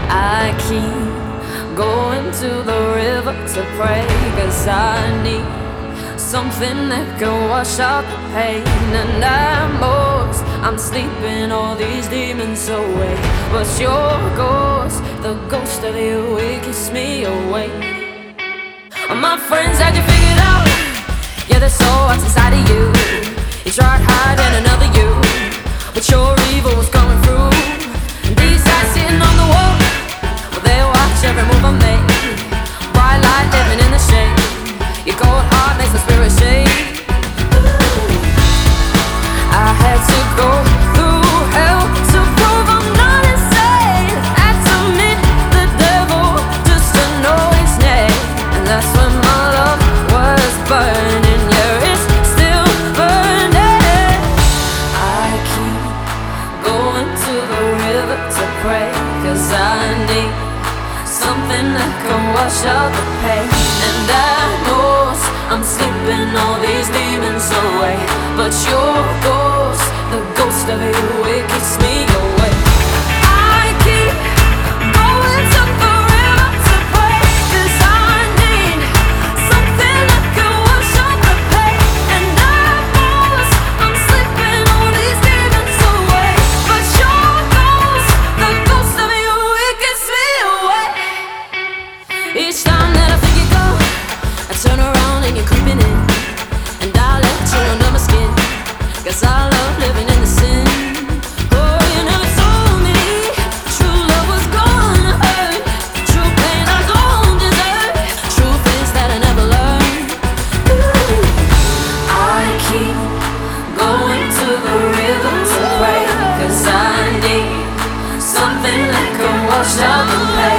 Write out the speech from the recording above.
I keep going to the river to pray, 'cause I need something that can wash out the pain. And I'm sleeping all these demons away, but your ghost, the ghost of you, it keeps me awake. All my friends had you figured out, yeah, they saw what's inside of you. You tried hiding another you, but your evil was coming through. And these guys sitting on the wall, well, they watch every move I make. Bright light living in the shade, your cold heart makes the spirit shake. I had to go through hell to prove I'm not insane. Had to meet the devil just to know his name. And that's when my love was burning, yeah, it's still burning. I keep going to the river to pray, 'cause I need something that can wash out the pain. And I know I'm sleeping all these demons away, but your ghost, the ghost of you, it keeps me awake. I keep going to the river to pray, 'cause I need something that can wash out the pain. And I know I'm sleeping all these demons away, but your ghost, the ghost of you, it keeps me awake. Each time that I think you go, I turn around and you're creeping in, and I let you under my skin, 'cause I love living in the sin. Oh, you never told me true love was gonna hurt, true pain I don't deserve, truth is that I never learned. Ooh. I keep going to the river to pray, 'cause I need something that can wash out the pain.